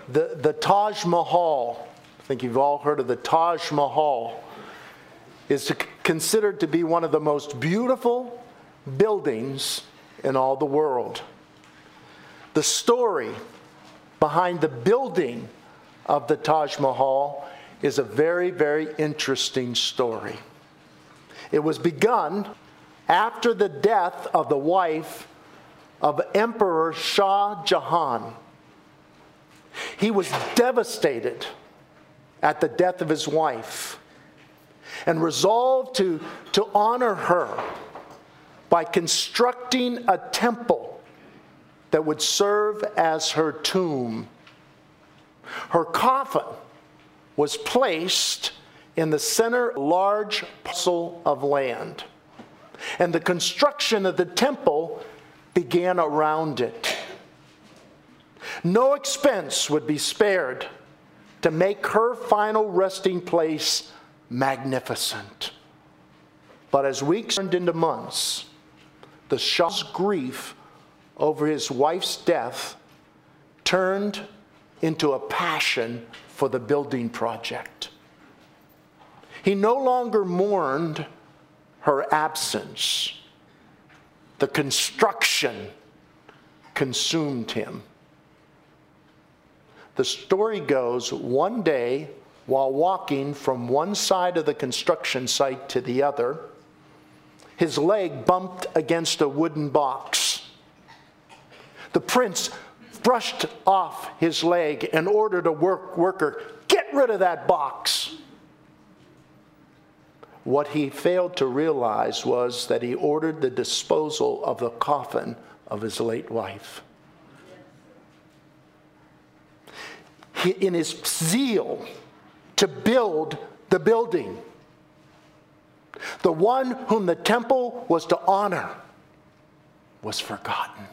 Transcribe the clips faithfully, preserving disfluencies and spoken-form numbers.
The, the Taj Mahal, I think you've all heard of the Taj Mahal, is considered to be one of the most beautiful buildings in all the world. The story behind the building of the Taj Mahal is a very, very interesting story. It was begun after the death of the wife of Emperor Shah Jahan. He was devastated at the death of his wife and resolved to, to honor her by constructing a temple that would serve as her tomb. Her coffin was placed in the center of a large parcel of land, and the construction of the temple began around it. No expense would be spared to make her final resting place magnificent. But as weeks turned into months, the Shah's grief over his wife's death turned into a passion for the building project. He no longer mourned her absence. The construction consumed him. The story goes, one day, while walking from one side of the construction site to the other, his leg bumped against a wooden box. The prince brushed off his leg and ordered a work worker, "Get rid of that box." What he failed to realize was that he ordered the disposal of the coffin of his late wife. He, in his zeal to build the building, the one whom the temple was to honor was forgotten.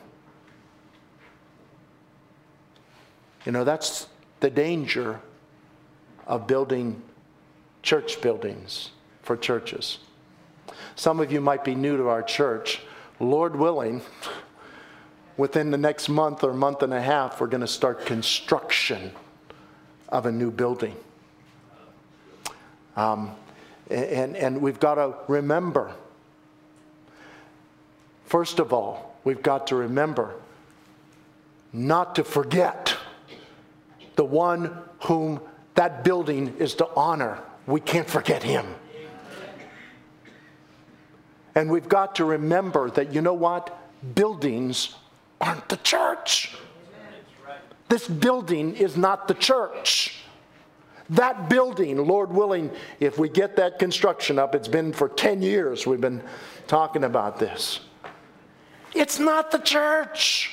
You know, that's the danger of building church buildings for churches. Some of you might be new to our church. Lord willing, within the next month or month and a half, we're going to start construction of a new building. Um, and, and we've got to remember, first of all, we've got to remember not to forget the one whom that building is to honor. We can't forget him. And we've got to remember that, you know what? Buildings aren't the church. This building is not the church. That building, Lord willing, if we get that construction up, it's been for ten years we've been talking about this. It's not the church.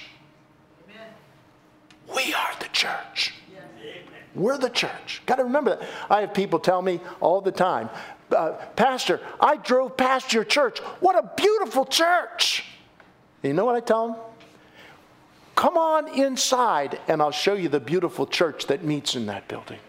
We are the church. We're the church. Got to remember that. I have people tell me all the time, uh, Pastor, I drove past your church. What a beautiful church. And you know what I tell them? Come on inside and I'll show you the beautiful church that meets in that building.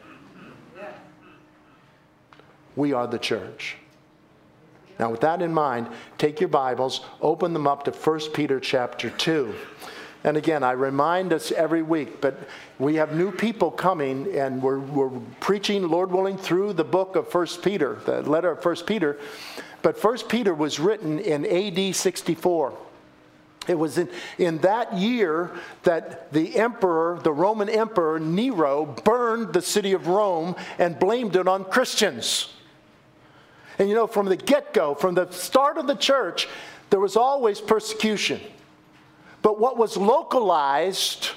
We are the church. Now with that in mind, take your Bibles, open them up to First Peter chapter two. And again, I remind us every week, but we have new people coming, and we're, we're preaching, Lord willing, through the book of First Peter, the letter of First Peter. But First Peter was written in A D sixty-four. It was in, in that year that the emperor, the Roman emperor Nero, burned the city of Rome and blamed it on Christians. And you know, from the get-go, from the start of the church, there was always persecution. But what was localized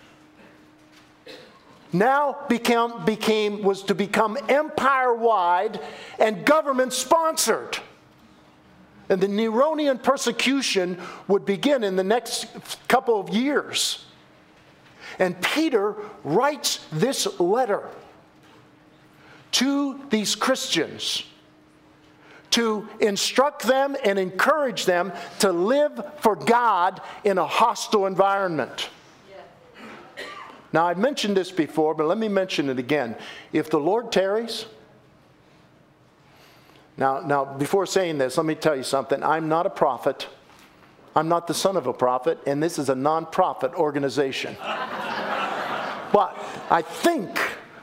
now became, became was to become empire-wide and government-sponsored. And the Neronian persecution would begin in the next couple of years. And Peter writes this letter to these Christians to instruct them and encourage them to live for God in a hostile environment. Yeah. Now, I've mentioned this before, but let me mention it again. If the Lord tarries, now, now before saying this, let me tell you something. I'm not a prophet. I'm not the son of a prophet, and this is a non-profit organization. But I think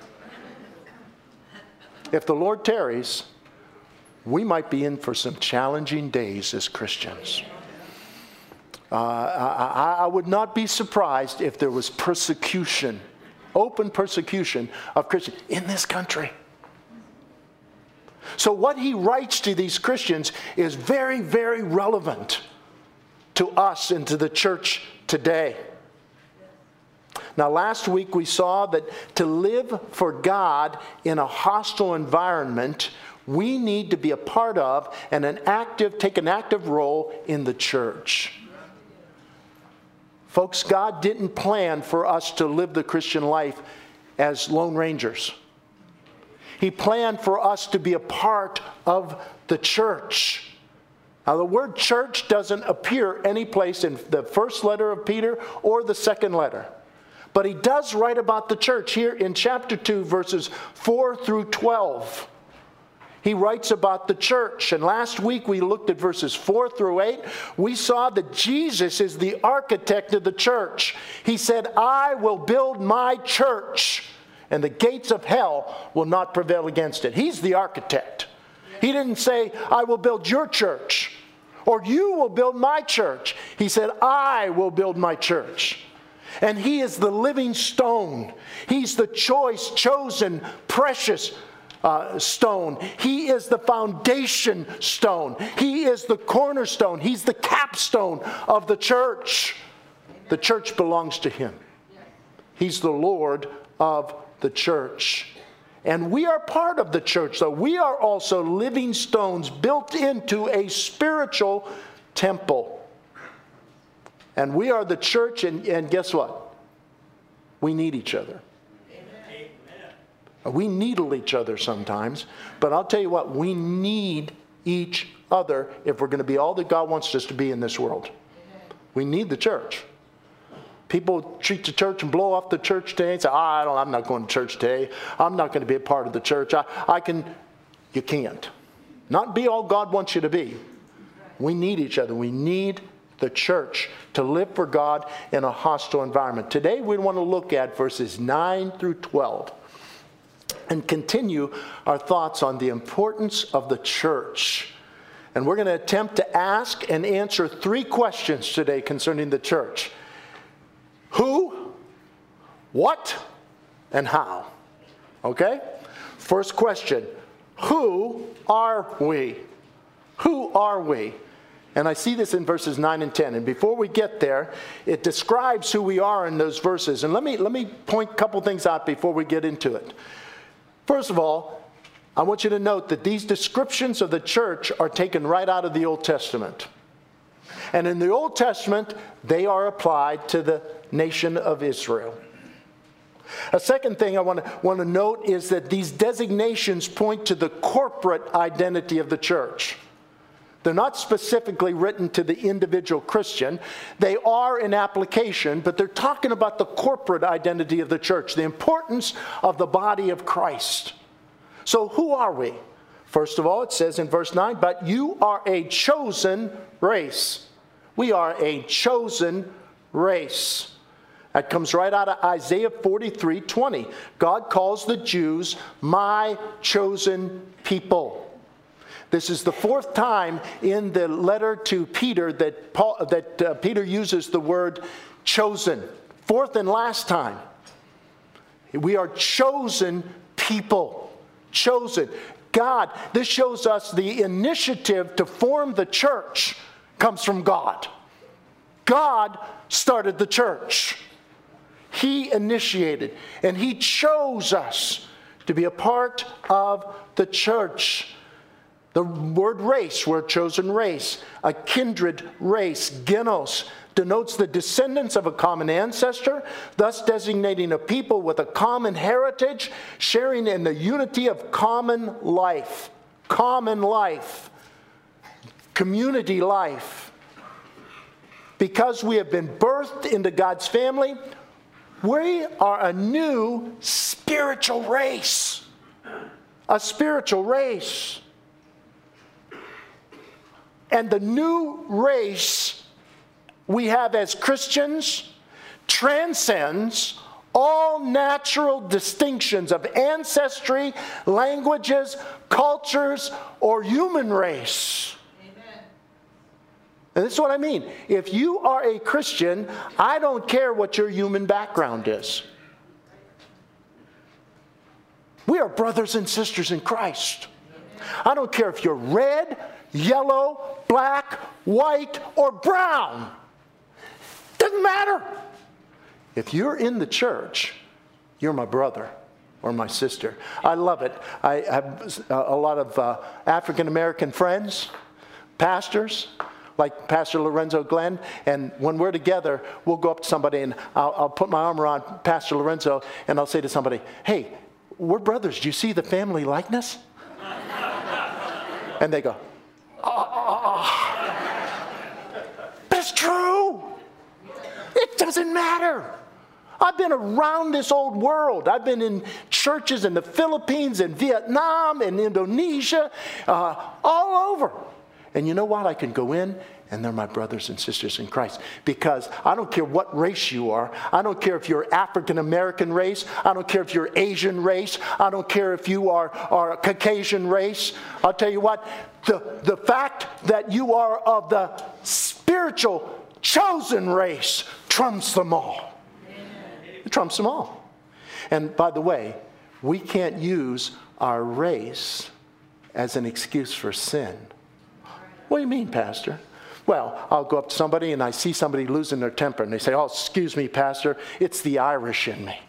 if the Lord tarries, we might be in for some challenging days as Christians. Uh, I, I would not be surprised if there was persecution, open persecution of Christians in this country. So what he writes to these Christians is very, very relevant to us and to the church today. Now, last week we saw that to live for God in a hostile environment, we need to be a part of and an active, take an active role in the church. Folks, God didn't plan for us to live the Christian life as lone rangers. He planned for us to be a part of the church. Now, the word church doesn't appear any place in the first letter of Peter or the second letter. But he does write about the church here in chapter two, verses four through twelve. He writes about the church. And last week we looked at verses four through eight. We saw that Jesus is the architect of the church. He said, I will build my church, and the gates of hell will not prevail against it. He's the architect. He didn't say, I will build your church, or you will build my church. He said, I will build my church. And he is the living stone. He's the choice, chosen, precious uh, stone. He is the foundation stone. He is the cornerstone. He's the capstone of the church. The church belongs to him. He's the Lord of the church. And we are part of the church, though. We are also living stones built into a spiritual temple. And we are the church, and, and guess what? We need each other. Amen. We needle each other sometimes, but I'll tell you what, we need each other if we're going to be all that God wants us to be in this world. Amen. We need the church. People treat the church and blow off the church today and say, oh, I don't, I'm not going to church today. I'm not going to be a part of the church. I, I can, you can't. Not be all God wants you to be. We need each other. We need the church to live for God in a hostile environment. Today we want to look at verses nine through twelve and continue our thoughts on the importance of the church. And we're going to attempt to ask and answer three questions today concerning the church. Who, what, and how? Okay? First question, who are we? Who are we? And I see this in verses nine and ten. And before we get there, it describes who we are in those verses. And let me, let me point a couple things out before we get into it. First of all, I want you to note that these descriptions of the church are taken right out of the Old Testament. And in the Old Testament, they are applied to the nation of Israel. A second thing I want to, want to note is that these designations point to the corporate identity of the church. They're not specifically written to the individual Christian. They are in application, but they're talking about the corporate identity of the church, the importance of the body of Christ. So who are we? First of all, it says in verse nine, but you are a chosen race. We are a chosen race. That comes right out of Isaiah forty-three twenty. God calls the Jews my chosen people. This is the fourth time in the letter to Peter that Paul, that uh, Peter uses the word chosen. Fourth and last time. We are chosen people. Chosen. God, this shows us the initiative to form the church comes from God. God started the church. He initiated, and He chose us to be a part of the church. The word race, we're a chosen race, a kindred race, genos, denotes the descendants of a common ancestor, thus designating a people with a common heritage, sharing in the unity of common life. Common life. Community life. Because we have been birthed into God's family, we are a new spiritual race. A spiritual race. And the new race we have as Christians transcends all natural distinctions of ancestry, languages, cultures, or human race. Amen. And this is what I mean. If you are a Christian, I don't care what your human background is. We are brothers and sisters in Christ. I don't care if you're red, yellow, black, white, or brown. Doesn't matter. If you're in the church, you're my brother or my sister. I love it. I have a lot of uh, African American friends, pastors, like Pastor Lorenzo Glenn, and when we're together, we'll go up to somebody and I'll, I'll put my arm around Pastor Lorenzo and I'll say to somebody, hey, we're brothers. Do you see the family likeness? And they go, oh. But it's true. It doesn't matter. I've been around this old world. I've been in churches in the Philippines, in Vietnam, in Indonesia, uh, all over. And you know what? I can go in and they're my brothers and sisters in Christ. Because I don't care what race you are. I don't care if you're African American race. I don't care if you're Asian race. I don't care if you are, are a Caucasian race. I'll tell you what, the, the fact that you are of the spiritual chosen race trumps them all. It trumps them all. And by the way, we can't use our race as an excuse for sin. What do you mean, Pastor? Well, I'll go up to somebody and I see somebody losing their temper and they say, oh, excuse me, Pastor, it's the Irish in me.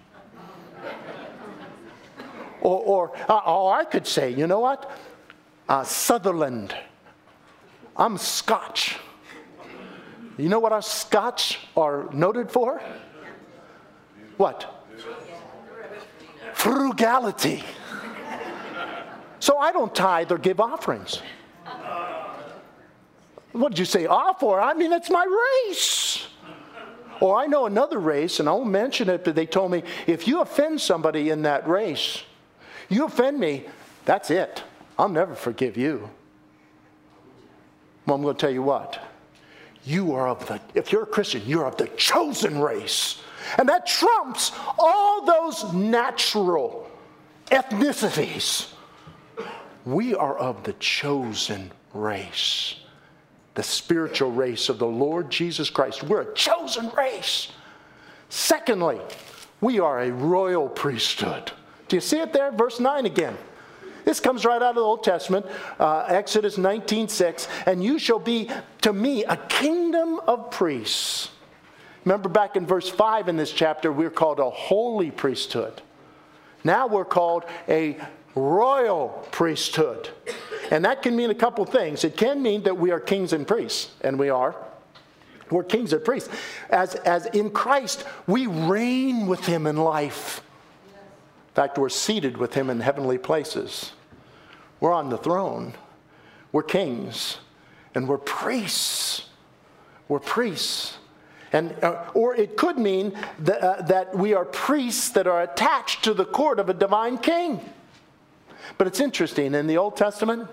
or, or, uh, or I could say, you know what? Uh, Sutherland. I'm Scotch. You know what our Scotch are noted for? What? Frugality. So I don't tithe or give offerings. What did you say off for? I mean, it's my race. Or I know another race, and I won't mention it, but they told me, if you offend somebody in that race, you offend me, that's it. I'll never forgive you. Well, I'm going to tell you what. You are of the, if you're a Christian, you're of the chosen race. And that trumps all those natural ethnicities. We are of the chosen race. The spiritual race of the Lord Jesus Christ. We're a chosen race. Secondly, we are a royal priesthood. Do you see it there? Verse nine again. This comes right out of the Old Testament, uh, Exodus nineteen six. And you shall be to me a kingdom of priests. Remember back in verse five in this chapter, we're called a holy priesthood. Now we're called a royal priesthood. And that can mean a couple things. It can mean that we are kings and priests, and we are. We're kings and priests. As, as in Christ, we reign with him in life. In fact, we're seated with him in heavenly places. We're on the throne. We're kings, and we're priests. We're priests. And, uh, or it could mean that, uh, that we are priests that are attached to the court of a divine king. But it's interesting, in the Old Testament,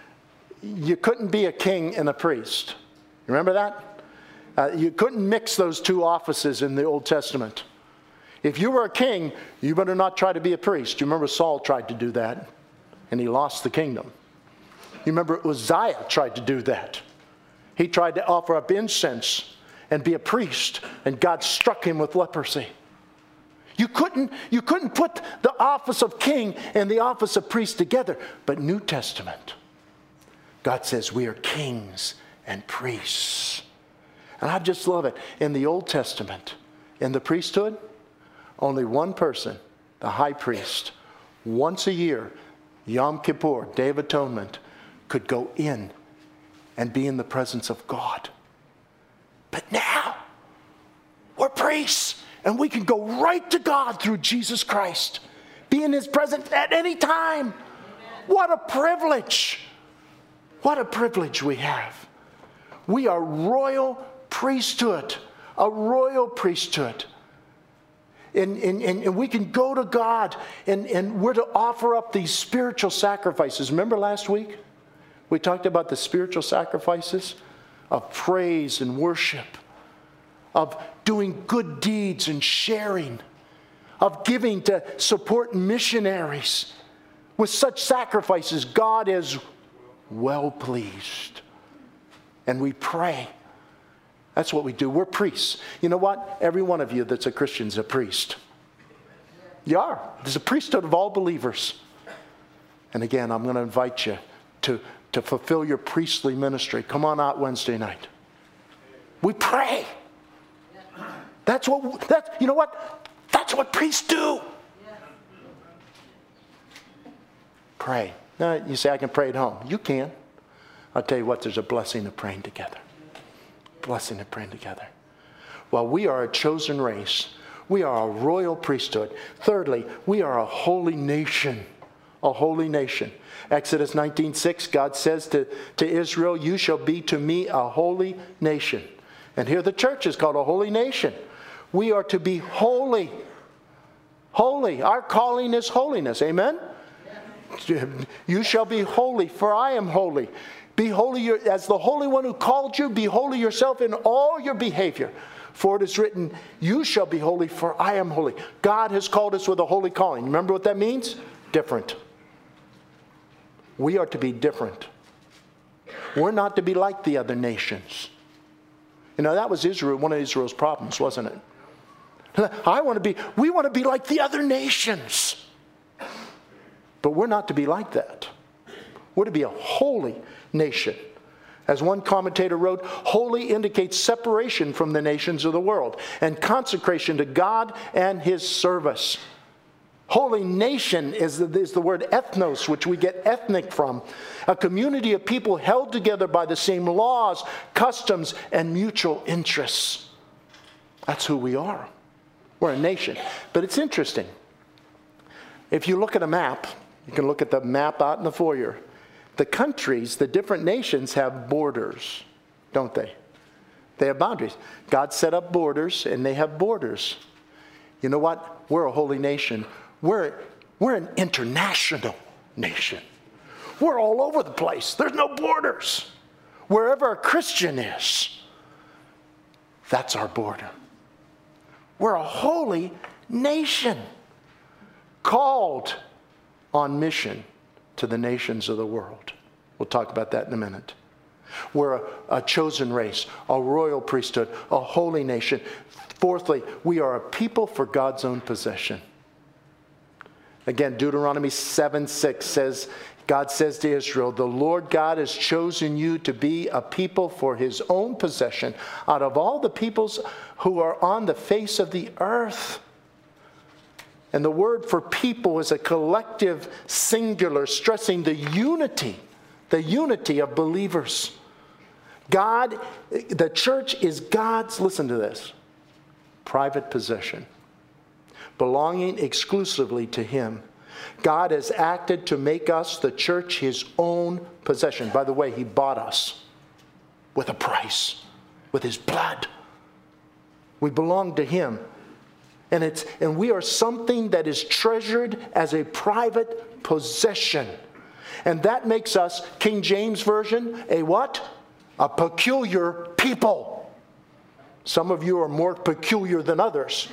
you couldn't be a king and a priest. Remember that? Uh, you couldn't mix those two offices in the Old Testament. If you were a king, you better not try to be a priest. You remember Saul tried to do that, and he lost the kingdom. You remember Uzziah tried to do that. He tried to offer up incense and be a priest, and God struck him with leprosy. You couldn't, you couldn't put the office of king and the office of priest together. But New Testament, God says we are kings and priests. And I just love it. In the Old Testament, in the priesthood, only one person, the high priest, once a year, Yom Kippur, Day of Atonement, could go in and be in the presence of God. But now, we're priests. And we can go right to God through Jesus Christ. Be in his presence at any time. Amen. What a privilege. What a privilege we have. We are royal priesthood. A royal priesthood. And, and, and we can go to God and, and we're to offer up these spiritual sacrifices. Remember last week? We talked about the spiritual sacrifices of praise and worship, of doing good deeds and sharing, of giving to support missionaries with such sacrifices, God is well pleased. And we pray. That's what we do. We're priests. You know what? Every one of you that's a Christian is a priest. You are. There's a priesthood of all believers. And again, I'm going to invite you to, to fulfill your priestly ministry. Come on out Wednesday night. We pray. That's what, that's, you know what? That's what priests do. Pray. Now, you say, I can pray at home. You can. I'll tell you what, there's a blessing of praying together. Blessing of praying together. Well, we are a chosen race. We are a royal priesthood. Thirdly, we are a holy nation. A holy nation. Exodus nineteen six, God says to, to Israel, you shall be to me a holy nation. And here the church is called a holy nation. We are to be holy. Holy. Our calling is holiness. Amen? You shall be holy, for I am holy. Be holy as the Holy One who called you. Be holy yourself in all your behavior. For it is written, you shall be holy, for I am holy. God has called us with a holy calling. Remember what that means? Different. We are to be different. We're not to be like the other nations. You know, that was Israel, one of Israel's problems, wasn't it? I want to be, we want to be like the other nations. But we're not to be like that. We're to be a holy nation. As one commentator wrote, holy indicates separation from the nations of the world and consecration to God and His service. Holy nation is the, is the word ethnos, which we get ethnic from. A community of people held together by the same laws, customs, and mutual interests. That's who we are. We're a nation. But it's interesting. If you look at a map, you can look at the map out in the foyer. The countries, the different nations have borders, don't they? They have boundaries. God set up borders, and they have borders. You know what? We're a holy nation. We're, we're an international nation. We're all over the place. There's no borders. Wherever a Christian is, that's our border. We're a holy nation, called on mission to the nations of the world. We'll talk about that in a minute. We're a, a chosen race, a royal priesthood, a holy nation. Fourthly, we are a people for God's own possession. Again, Deuteronomy seven six says, God says to Israel, the Lord God has chosen you to be a people for His own possession out of all the peoples who are on the face of the earth. And the word for people is a collective singular, stressing the unity, the unity of believers. God, the church is God's, listen to this, private possession, belonging exclusively to Him. God has acted to make us, the church, His own possession. By the way, He bought us with a price, with His blood. We belong to Him. And it's and we are something that is treasured as a private possession. And that makes us, King James Version, a what? A peculiar people. Some of you are more peculiar than others.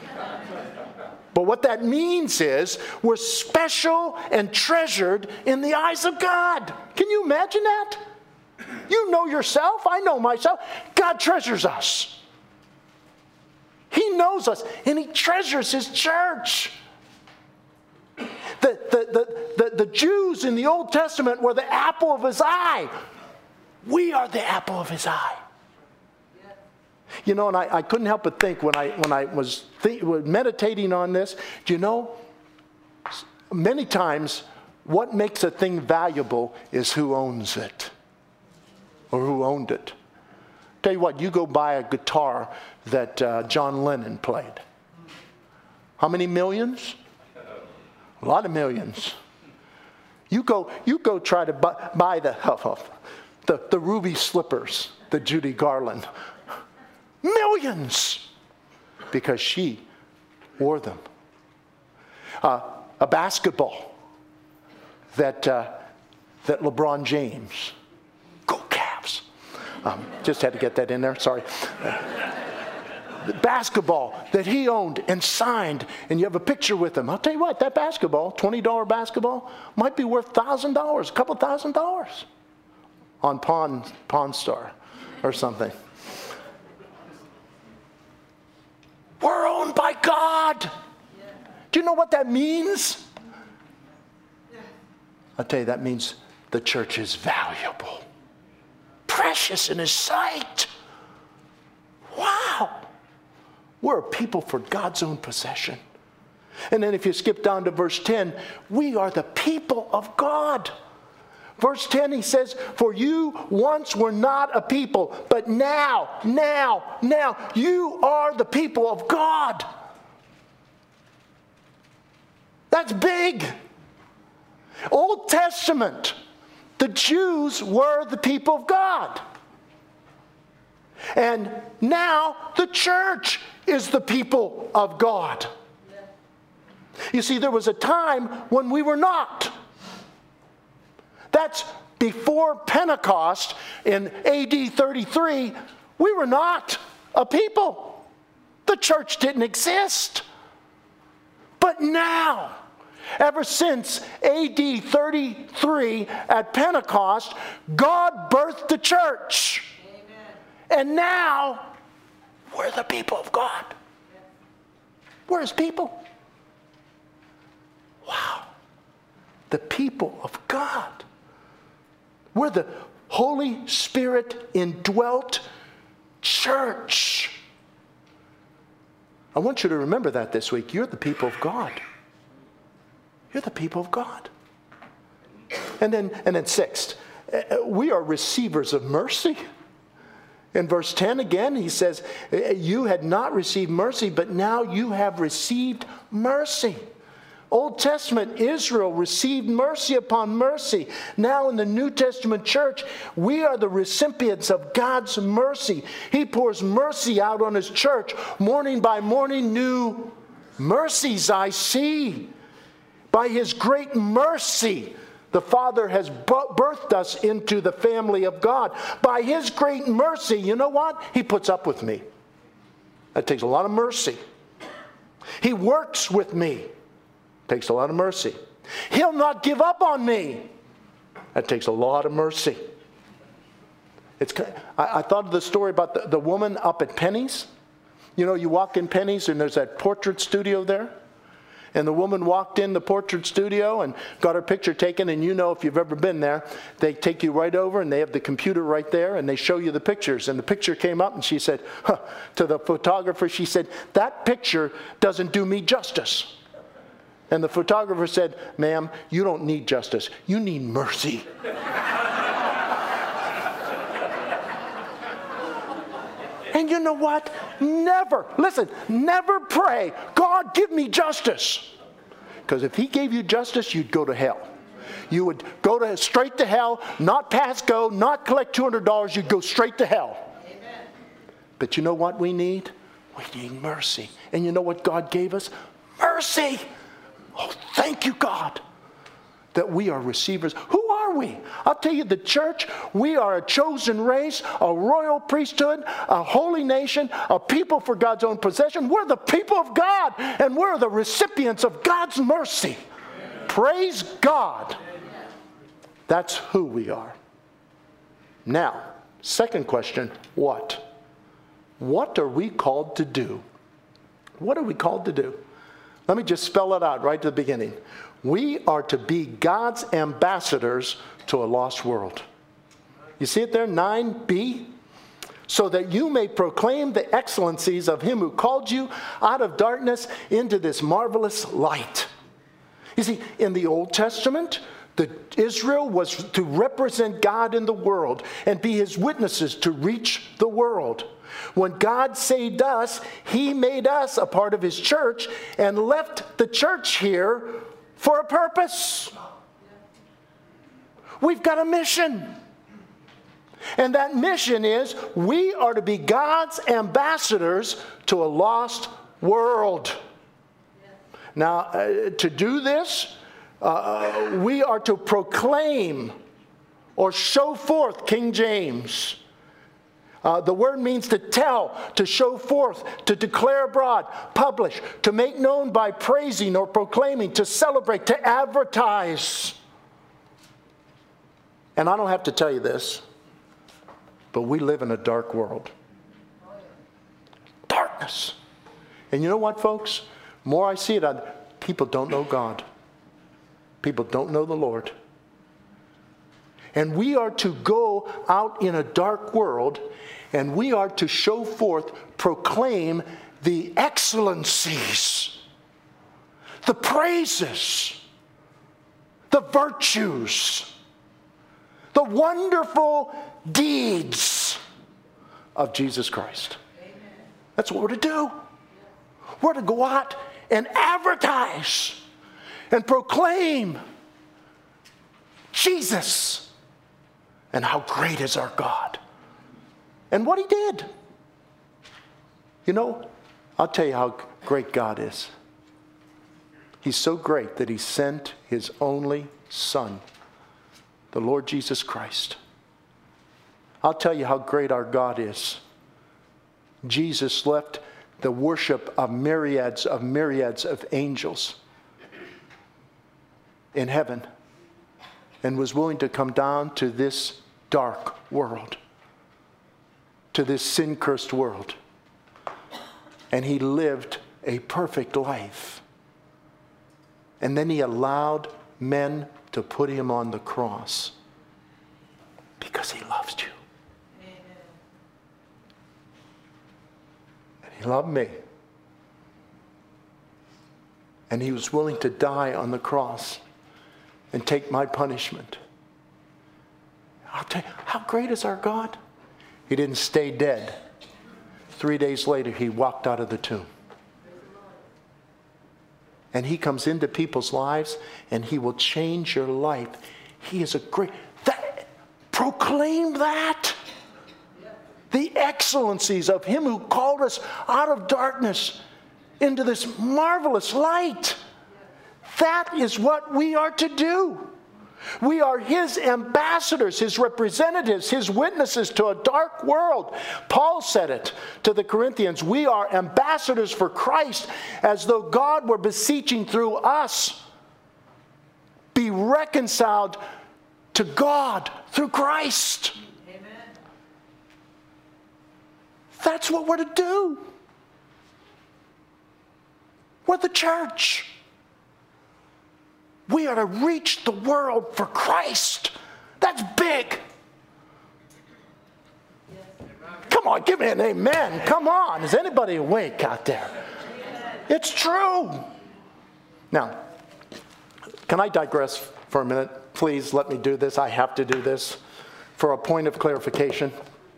But what that means is we're special and treasured in the eyes of God. Can you imagine that? You know yourself. I know myself. God treasures us. He knows us, and He treasures His church. The, the, the, the, the Jews in the Old Testament were the apple of His eye. We are the apple of His eye. You know, and I, I couldn't help but think when I, when I was th- meditating on this, do you know, many times what makes a thing valuable is who owns it or who owned it. Tell you what, you go buy a guitar that uh, John Lennon played. How many millions? A lot of millions. You go, you go try to buy, buy the, the the ruby slippers, the Judy Garland. Millions, because she wore them. Uh, a basketball that uh, that LeBron James. Go Cavs! Um, just had to get that in there. Sorry. basketball that he owned and signed, and you have a picture with him. I'll tell you what, that basketball, twenty dollar basketball, might be worth one thousand dollars, a couple thousand dollars on Pawn, Pawn Star or something. We're owned by God. Do you know what that means? I'll tell you, that means the church is valuable, precious in His sight. Wow. We're a people for God's own possession. And then if you skip down to verse ten, we are the people of God. Verse ten, he says, for you once were not a people, but now, now, now, you are the people of God. That's big. Old Testament, the Jews were the people of God. And now the church is the people of God. You see, there was a time when we were not. That's before Pentecost in A D thirty-three. We were not a people. The church didn't exist. But now, ever since A D thirty-three at Pentecost, God birthed the church. Amen. And now, we're the people of God. We're His people. Wow. The people of God. We're the Holy Spirit indwelt church. I want you to remember that this week. You're the people of God. You're the people of God. And then, and then sixth, we are receivers of mercy. In verse ten again, he says, you had not received mercy, but now you have received mercy. Old Testament Israel received mercy upon mercy. Now in the New Testament church, we are the recipients of God's mercy. He pours mercy out on His church. Morning by morning, new mercies I see. By His great mercy, the Father has birthed us into the family of God. By His great mercy, you know what? He puts up with me. That takes a lot of mercy. He works with me. Takes a lot of mercy. He'll not give up on me. That takes a lot of mercy. It's. I, I thought of the story about the, the woman up at Penny's. You know, you walk in Penny's and there's that portrait studio there. And the woman walked in the portrait studio and got her picture taken. And you know, if you've ever been there, they take you right over and they have the computer right there and they show you the pictures. And the picture came up and she said, huh, to the photographer, she said, that picture doesn't do me justice. And the photographer said, ma'am, you don't need justice. You need mercy. And you know what? Never, listen, never pray, God, give me justice. Because if He gave you justice, you'd go to hell. You would go to straight to hell, not pass go, not collect two hundred dollars, you'd go straight to hell. Amen. But you know what we need? We need mercy. And you know what God gave us? Mercy. Oh, thank you, God, that we are receivers. Who are we? I'll tell you, the church, we are a chosen race, a royal priesthood, a holy nation, a people for God's own possession. We're the people of God, and we're the recipients of God's mercy. Amen. Praise God. Amen. That's who we are. Now, second question, what? What are we called to do? What are we called to do? Let me just spell it out right at the beginning. We are to be God's ambassadors to a lost world. You see it there, nine B? So that you may proclaim the excellencies of Him who called you out of darkness into this marvelous light. You see, in the Old Testament, the Israel was to represent God in the world and be His witnesses to reach the world. When God saved us, He made us a part of His church and left the church here for a purpose. We've got a mission. And that mission is we are to be God's ambassadors to a lost world. Now, uh, to do this, uh, we are to proclaim or show forth, King James, Uh, the word means to tell, to show forth, to declare abroad, publish, to make known by praising or proclaiming, to celebrate, to advertise. And I don't have to tell you this, but we live in a dark world. Darkness. And you know what, folks? More I see it, I, people don't know God. People don't know the Lord. And we are to go out in a dark world, and we are to show forth, proclaim the excellencies, the praises, the virtues, the wonderful deeds of Jesus Christ. Amen. That's what we're to do. We're to go out and advertise and proclaim Jesus and how great is our God. And what he did. You know, I'll tell you how great God is. He's so great that he sent his only Son, the Lord Jesus Christ. I'll tell you how great our God is. Jesus left the worship of myriads of myriads of angels in heaven and was willing to come down to this dark world, to this sin-cursed world. And he lived a perfect life. And then he allowed men to put him on the cross because he loves you. Amen. And he loved me. And he was willing to die on the cross and take my punishment. I'll tell you, how great is our God? He didn't stay dead. Three days later, he walked out of the tomb. And he comes into people's lives, and he will change your life. He is a great... That, proclaim that. The excellencies of him who called us out of darkness into this marvelous light. That is what we are to do. We are his ambassadors, his representatives, his witnesses to a dark world. Paul said it to the Corinthians. We are ambassadors for Christ, as though God were beseeching through us. Be reconciled to God through Christ. Amen. That's what we're to do. We're the church. We are to reach the world for Christ. That's big. Yes. Come on, give me an amen. Come on. Is anybody awake out there? Yes. It's true. Now, can I digress for a minute? Please let me do this. I have to do this for a point of clarification.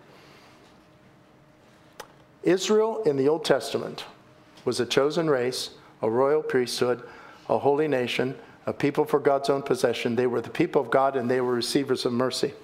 Israel in the Old Testament was a chosen race, a royal priesthood, a holy nation, a people for God's own possession. They were the people of God, and they were receivers of mercy.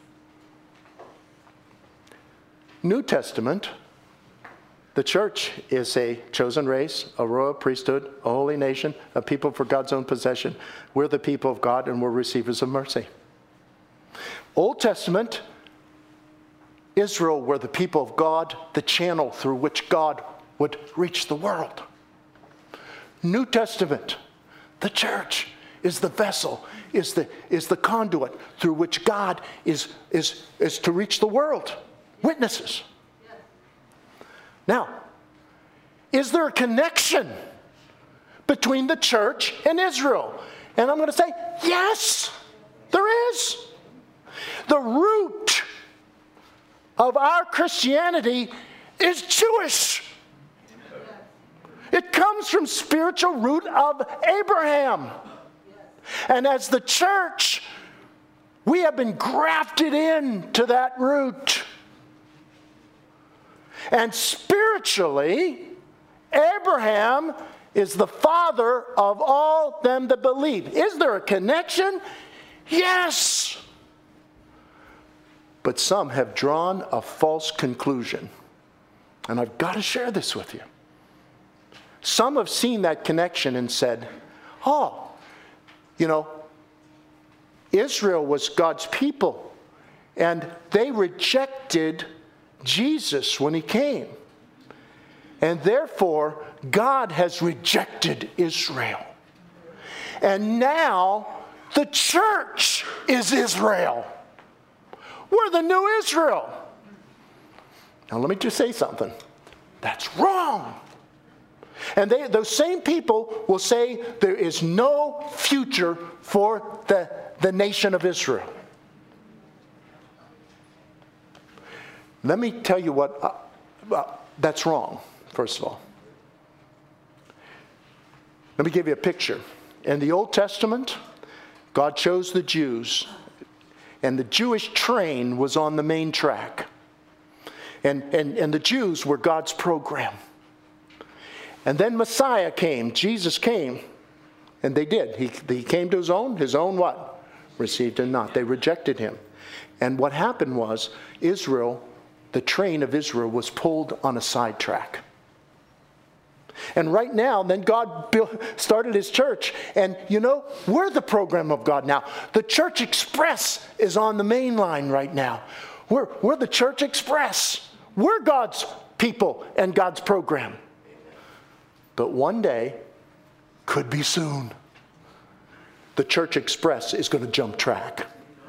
New Testament, the church is a chosen race, a royal priesthood, a holy nation, a people for God's own possession. We're the people of God, and we're receivers of mercy. Old Testament, Israel were the people of God, the channel through which God would reach the world. New Testament, the church is the vessel, is the, is the conduit through which God is, is, is to reach the world. Witnesses. Yes. Now, is there a connection between the church and Israel? And I'm going to say, yes, there is. The root of our Christianity is Jewish. It comes from spiritual root of Abraham. And as the church, we have been grafted into that root. And spiritually, Abraham is the father of all them that believe. Is there a connection? Yes. But some have drawn a false conclusion. And I've got to share this with you. Some have seen that connection and said, oh, you know, Israel was God's people, and they rejected Jesus when he came. And therefore, God has rejected Israel. And now, the church is Israel. We're the new Israel. Now let me just say something. That's wrong. And they, those same people will say there is no future for the, the nation of Israel. Let me tell you what, uh, uh, that's wrong, first of all. Let me give you a picture. In the Old Testament, God chose the Jews, and the Jewish train was on the main track. And, and, and the Jews were God's program. And then Messiah came, Jesus came, and they did. He, he came to his own, his own what? Received him not. They rejected him. And what happened was, Israel, the train of Israel was pulled on a sidetrack. And right now, then God built, started his church. And you know, we're the program of God now. The Church Express is on the main line right now. We're, we're the Church Express. We're God's people and God's program. But one day, could be soon, the Church Express is going to jump track.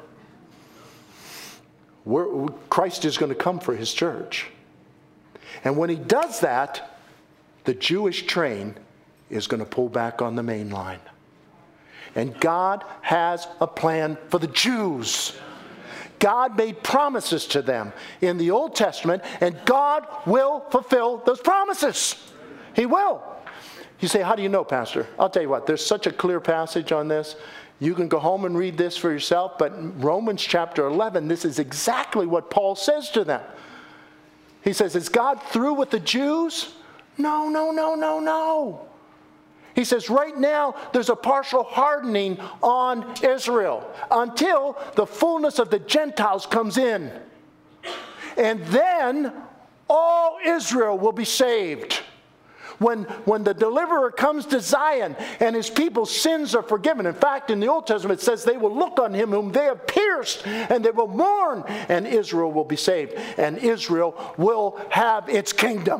We're, Christ is going to come for his church. And when he does that, the Jewish train is going to pull back on the main line. And God has a plan for the Jews. God made promises to them in the Old Testament, and God will fulfill those promises. He will. You say, how do you know, Pastor? I'll tell you what, there's such a clear passage on this. You can go home and read this for yourself, but in Romans chapter eleven, this is exactly what Paul says to them. He says, is God through with the Jews? No, no, no, no, no. He says right now there's a partial hardening on Israel until the fullness of the Gentiles comes in. And then all Israel will be saved. When, when the deliverer comes to Zion and his people's sins are forgiven. In fact, in the Old Testament it says they will look on him whom they have pierced and they will mourn, and Israel will be saved. And Israel will have its kingdom.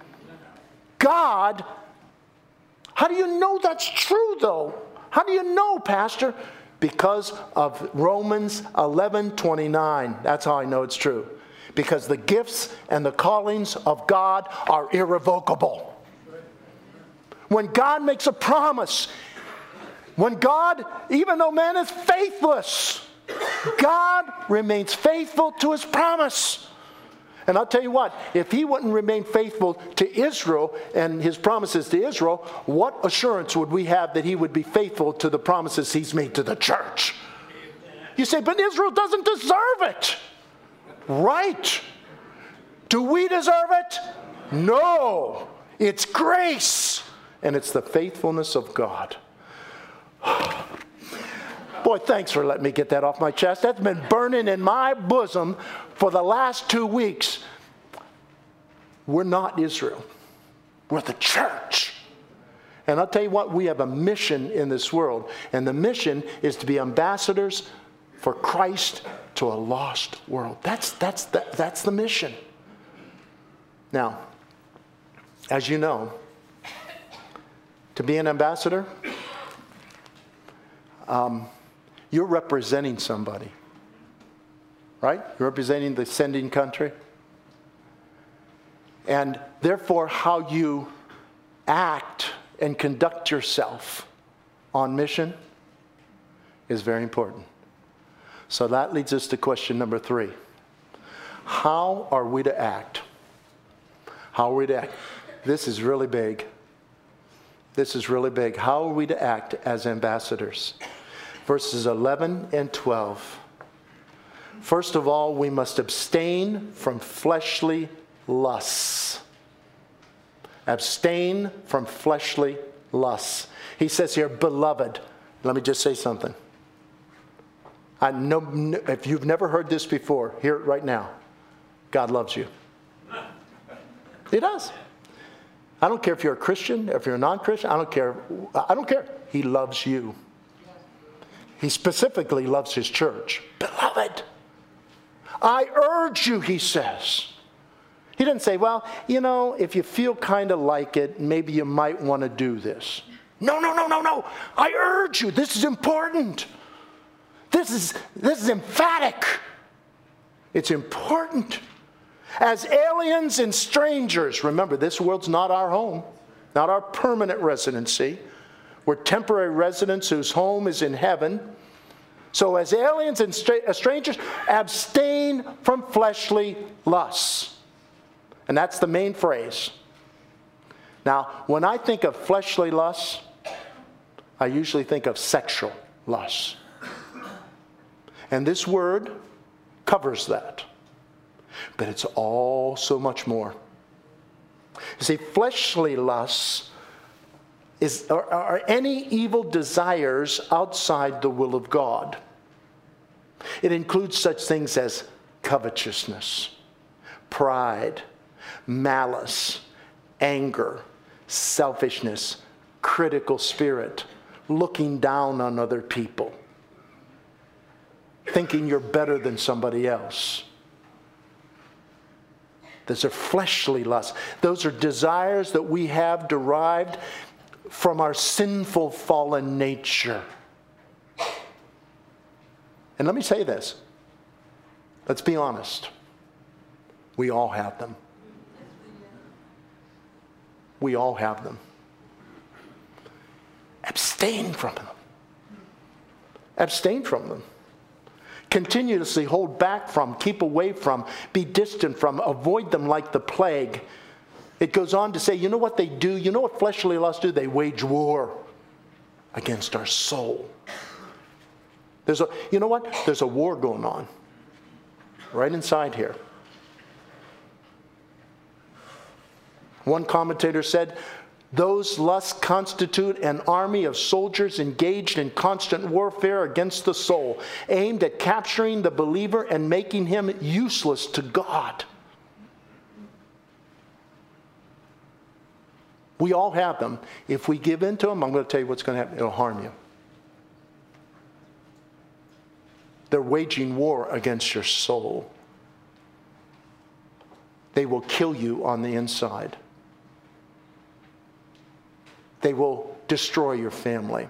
God, how do you know that's true though? How do you know, Pastor? Because of Romans eleven twenty-nine. That's how I know it's true. Because the gifts and the callings of God are irrevocable. When God makes a promise, when God, even though man is faithless, God remains faithful to his promise. And I'll tell you what, if he wouldn't remain faithful to Israel and his promises to Israel, what assurance would we have that he would be faithful to the promises he's made to the church? You say, but Israel doesn't deserve it. Right. Do we deserve it? No. It's grace. And it's the faithfulness of God. Boy, thanks for letting me get that off my chest. That's been burning in my bosom for the last two weeks. We're not Israel. We're the church. And I'll tell you what, we have a mission in this world. And the mission is to be ambassadors for Christ to a lost world. That's, that's, the, that's the mission. Now, as you know, to be an ambassador, um, you're representing somebody, right? You're representing the sending country. And therefore, how you act and conduct yourself on mission is very important. So that leads us to question number three. How are we to act? How are we to act? This is really big. This is really big. How are we to act as ambassadors? Verses eleven and twelve. First of all, we must abstain from fleshly lusts. Abstain from fleshly lusts. He says here, beloved. Let me just say something. I know if you've never heard this before, hear it right now. God loves you. He does. I don't care if you're a Christian, if you're a non-Christian. I don't care. I don't care. He loves you. He specifically loves his church. Beloved, I urge you, he says. He didn't say, well, you know, if you feel kind of like it, maybe you might want to do this. No, no, no, no, no. I urge you. This is important. This is, this is emphatic. It's important. As aliens and strangers, remember, this world's not our home, not our permanent residency. We're temporary residents whose home is in heaven. So as aliens and strangers, abstain from fleshly lusts. And that's the main phrase. Now, when I think of fleshly lusts, I usually think of sexual lusts. And this word covers that. But it's all so much more. You see, fleshly lusts is, are, are any evil desires outside the will of God. It includes such things as covetousness, pride, malice, anger, selfishness, critical spirit, looking down on other people, thinking you're better than somebody else. Those are fleshly lusts. Those are desires that we have derived from our sinful fallen nature. And let me say this. Let's be honest. We all have them. We all have them. Abstain from them. Abstain from them. Continuously hold back from, keep away from, be distant from, avoid them like the plague. It goes on to say, you know what they do? You know what fleshly lusts do? They wage war against our soul. There's a, you know what? There's a war going on right inside here. One commentator said, those lusts constitute an army of soldiers engaged in constant warfare against the soul, aimed at capturing the believer and making him useless to God. We all have them. If we give in to them, I'm going to tell you what's going to happen. It'll harm you. They're waging war against your soul. They will kill you on the inside. They will destroy your family.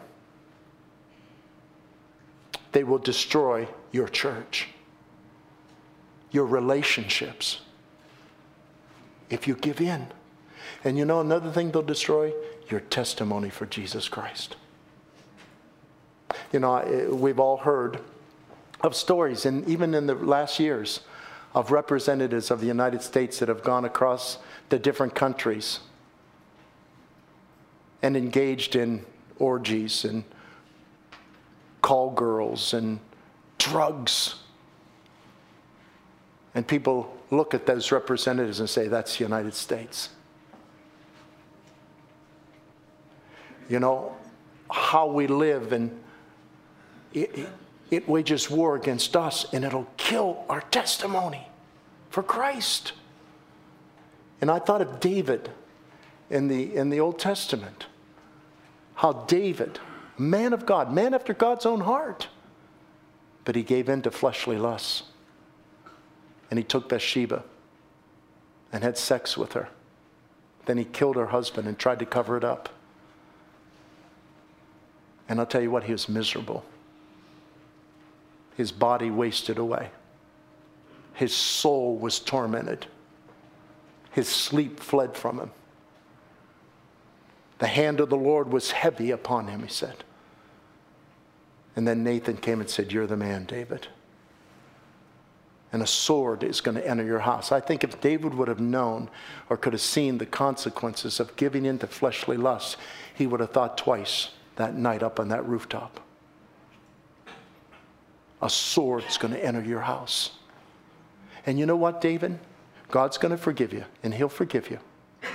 They will destroy your church, your relationships, if you give in. And you know another thing they'll destroy? Your testimony for Jesus Christ. You know, we've all heard of stories, and even in the last years, of representatives of the United States that have gone across the different countries and engaged in orgies and call girls and drugs. And people look at those representatives and say, that's the United States. You know, how we live, and it, it, it wages war against us, and it'll kill our testimony for Christ. And I thought of David in the, in the Old Testament. How David, man of God, man after God's own heart, but he gave in to fleshly lusts. And he took Bathsheba and had sex with her. Then he killed her husband and tried to cover it up. And I'll tell you what, he was miserable. His body wasted away. His soul was tormented. His sleep fled from him. The hand of the Lord was heavy upon him, he said. And then Nathan came and said, you're the man, David. And a sword is going to enter your house. I think if David would have known or could have seen the consequences of giving in to fleshly lusts, he would have thought twice that night up on that rooftop. A sword is going to enter your house. And you know what, David? God's going to forgive you, and he'll forgive you.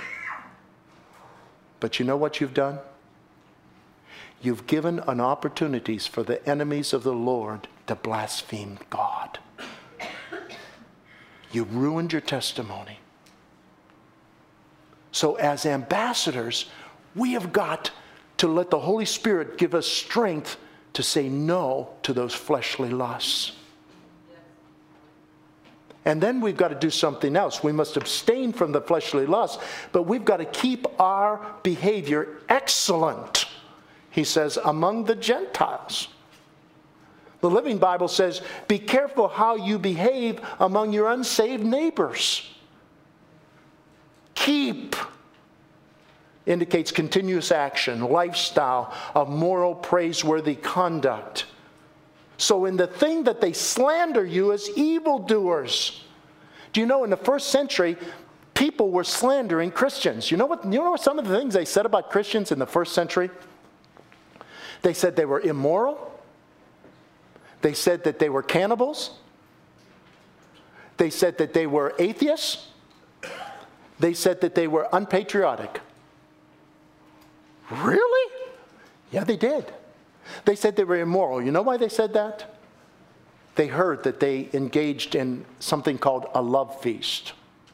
But you know what you've done? You've given an opportunities for the enemies of the Lord to blaspheme God. You ruined your testimony. So as ambassadors, we have got to let the Holy Spirit give us strength to say no to those fleshly lusts. And then we've got to do something else. We must abstain from the fleshly lusts, but we've got to keep our behavior excellent, he says, among the Gentiles. The Living Bible says, be careful how you behave among your unsaved neighbors. Keep indicates continuous action, lifestyle of moral, praiseworthy conduct. So in the thing that they slander you as evildoers. Do you know in the first century, people were slandering Christians. You know what? You know what some of the things they said about Christians in the first century? They said they were immoral. They said that they were cannibals. They said that they were atheists. They said that they were unpatriotic. Really? Yeah, they did. They said they were immoral. You know why they said that? They heard that they engaged in something called a love feast,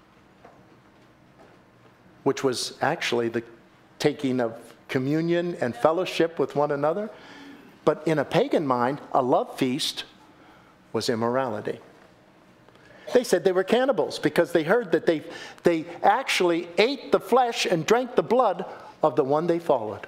which was actually the taking of communion and fellowship with one another. But in a pagan mind, a love feast was immorality. They said they were cannibals because they heard that they, they actually ate the flesh and drank the blood of the one they followed.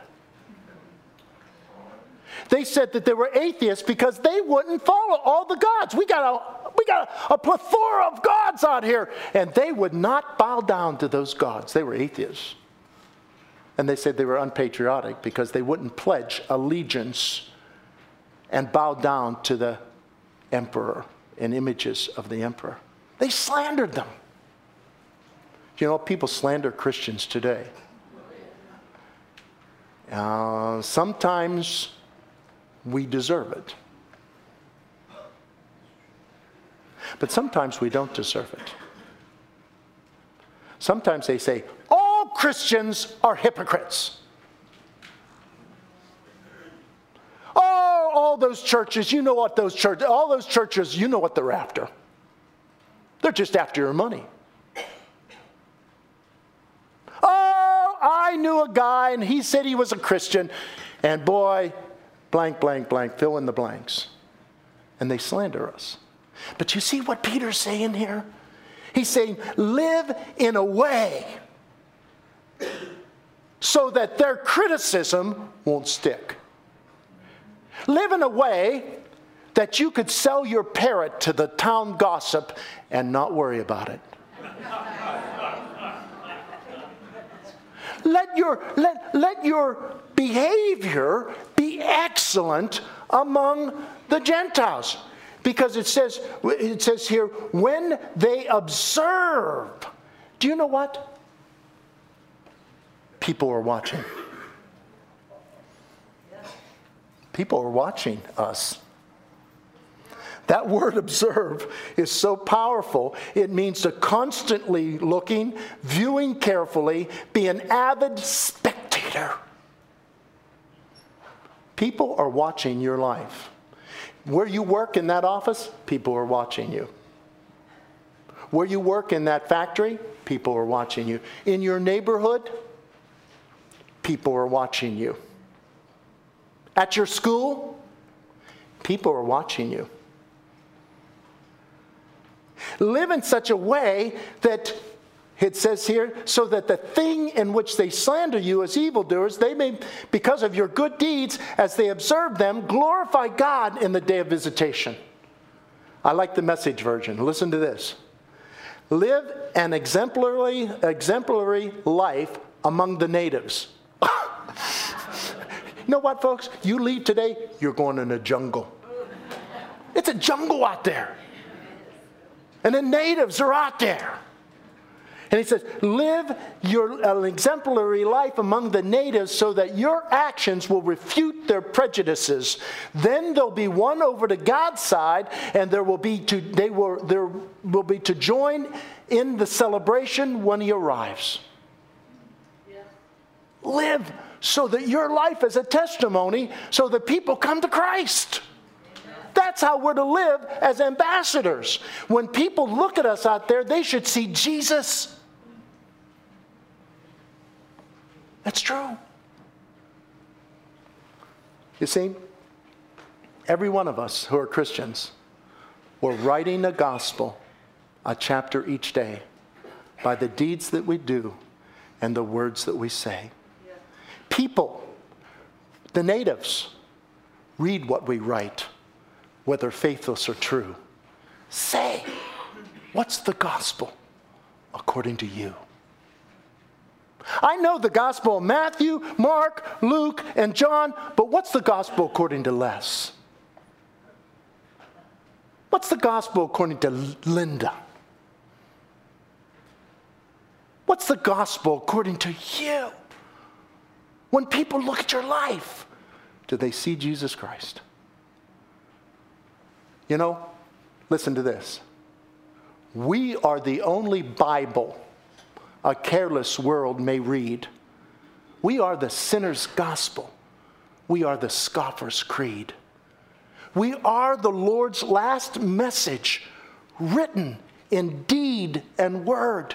They said that they were atheists because they wouldn't follow all the gods. We got a, we got a, a plethora of gods out here, and they would not bow down to those gods. They were atheists. And they said they were unpatriotic because they wouldn't pledge allegiance and bow down to the emperor and images of the emperor. They slandered them. You know, people slander Christians today. Uh, sometimes we deserve it. But sometimes we don't deserve it. Sometimes they say, all Christians are hypocrites. Oh, all those churches, you know what those churches, all those churches, you know what they're after. They're just after your money. Oh, I knew a guy and he said he was a Christian, and boy, blank, blank, blank, fill in the blanks. And they slander us. But you see what Peter's saying here? He's saying, live in a way so that their criticism won't stick. Live in a way that you could sell your parrot to the town gossip and not worry about it. Let your, let, let your behavior be excellent among the Gentiles. Because it says, it says here, when they observe. Do you know what? People are watching. People are watching us. That word observe is so powerful. It means to constantly looking, viewing carefully, be an avid spectator. People are watching your life. Where you work in that office, people are watching you. Where you work in that factory, people are watching you. In your neighborhood, people are watching you. At your school, people are watching you. Live in such a way that, it says here, so that the thing in which they slander you as evildoers, they may, because of your good deeds, as they observe them, glorify God in the day of visitation. I like the Message version. Listen to this. Live an exemplary, exemplary life among the natives. You know what, folks? You leave today, you're going in a jungle. It's a jungle out there. And the natives are out there. And he says, live your, an exemplary life among the natives so that your actions will refute their prejudices. Then they'll be won over to God's side, and there will be to, they will, there will be to join in the celebration when he arrives. Yeah. Live so that your life is a testimony so that people come to Christ. That's how we're to live as ambassadors. When people look at us out there, they should see Jesus. That's true. You see, every one of us who are Christians, we're writing a gospel a chapter each day by the deeds that we do and the words that we say. Yeah. People, the natives, read what we write, whether faithless or true. Say, what's the gospel according to you? I know the gospel of Matthew, Mark, Luke, and John, but what's the gospel according to Les? What's the gospel according to Linda? What's the gospel according to you? When people look at your life, do they see Jesus Christ? You know, listen to this. We are the only Bible a careless world may read. We are the sinner's gospel. We are the scoffer's creed. We are the Lord's last message, written in deed and word.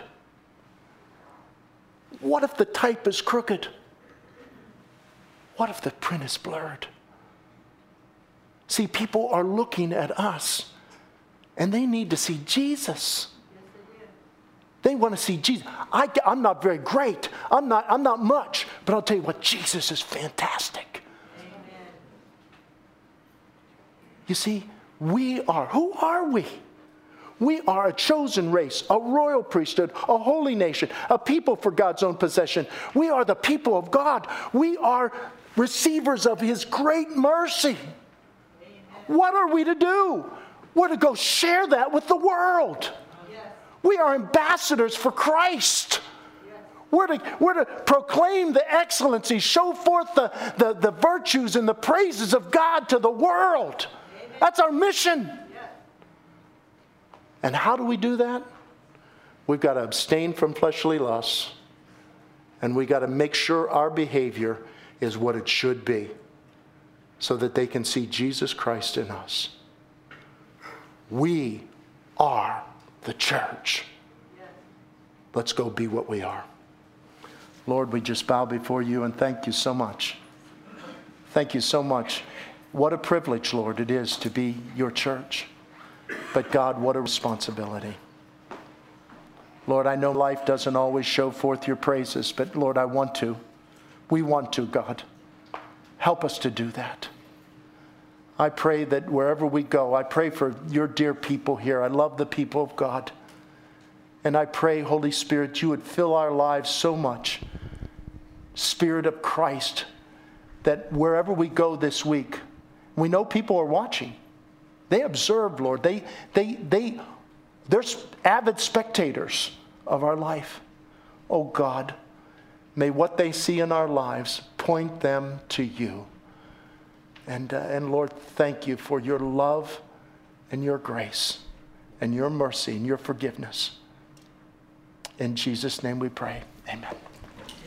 What if the type is crooked? What if the print is blurred? See, people are looking at us, and they need to see Jesus. They want to see Jesus. I, I'm not very great. I'm not, I'm not much. But I'll tell you what, Jesus is fantastic. Amen. You see, we are, who are we? We are a chosen race, a royal priesthood, a holy nation, a people for God's own possession. We are the people of God. We are receivers of His great mercy. Amen. What are we to do? We're to go share that with the world. We are ambassadors for Christ. Yes. We're, to, we're to proclaim the excellency, show forth the, the, the virtues and the praises of God to the world. Amen. That's our mission. Yes. And how do we do that? We've got to abstain from fleshly lusts, and we've got to make sure our behavior is what it should be, so that they can see Jesus Christ in us. We are the church. Let's go be what we are. Lord, we just bow before you and thank you so much. Thank you so much. What a privilege, Lord, it is to be your church. But God, what a responsibility. Lord, I know life doesn't always show forth your praises, but Lord, I want to. We want to, God. Help us to do that. I pray that wherever we go, I pray for your dear people here. I love the people of God. And I pray, Holy Spirit, you would fill our lives so much, Spirit of Christ, that wherever we go this week, we know people are watching. They observe, Lord. They, they, they, they're avid spectators of our life. Oh God, may what they see in our lives point them to you. And, uh, and Lord, thank you for your love and your grace and your mercy and your forgiveness. In Jesus' name we pray. Amen.